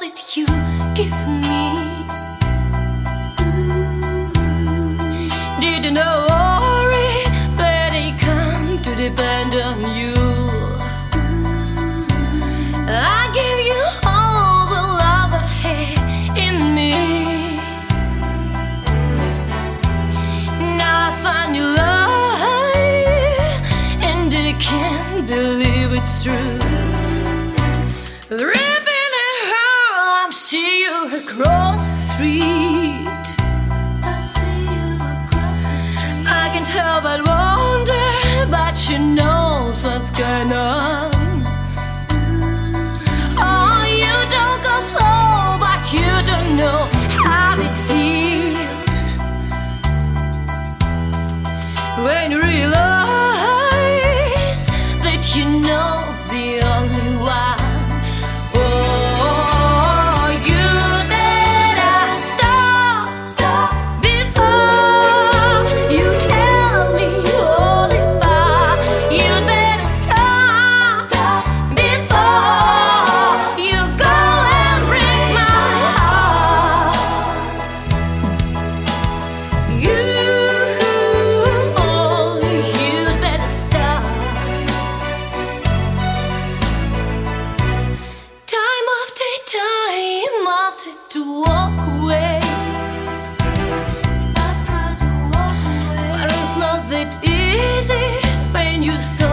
that you give me. Didn't worry that I come to depend on you. I give you all the love I had in me. Now I find your life, and I can't believe it's true. Ripping at her, I'm see you across the street. I see you across the street. I can't help but wonder, but she knows what's going on. Oh, you don't go slow, but you don't know how it feels when you realize that you know the only one. Oh, you better stop before you tell me all about. You better stop before you go and break my heart. You'd better stop. Time after time after to walk away, I've tried to walk away. but it's not that easy when you so